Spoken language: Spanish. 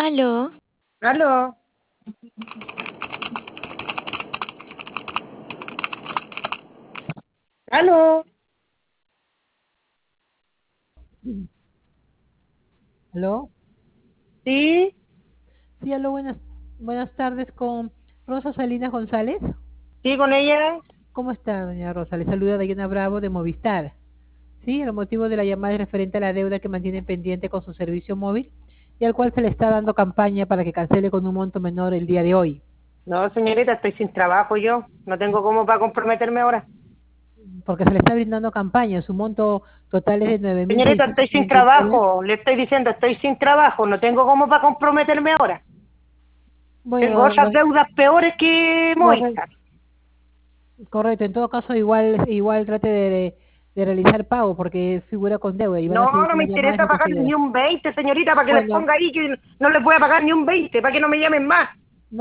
Aló, Aló, aló. ¿Aló? Sí, Sí, aló, buenas tardes con Rosa Salinas González. sí, con ella. ¿Cómo está, doña Rosa? Le saluda Dayana Bravo de Movistar. Sí, el motivo de la llamada es referente a la deuda que mantiene pendiente con su servicio móvil y al cual se le está dando campaña para que cancele con un monto menor el día de hoy, No, señorita, estoy sin trabajo yo. No tengo cómo para comprometerme ahora. porque se le está brindando campaña. Su monto total es de nueve mil Señorita, seiscientos estoy sin setenta y nueve. trabajo. Le estoy diciendo, estoy sin trabajo. No tengo cómo para comprometerme ahora. Tengo Bueno, otras deudas peores que corre- Movistar. correcto, en todo caso igual trate de realizar pago porque figura con deuda y van a No, seguir no con me las llamadas interesa en pagar consideración. ni un 20, señorita, para que les Bueno, ponga ahí que no les voy a pagar ni un 20, para que no me llamen más.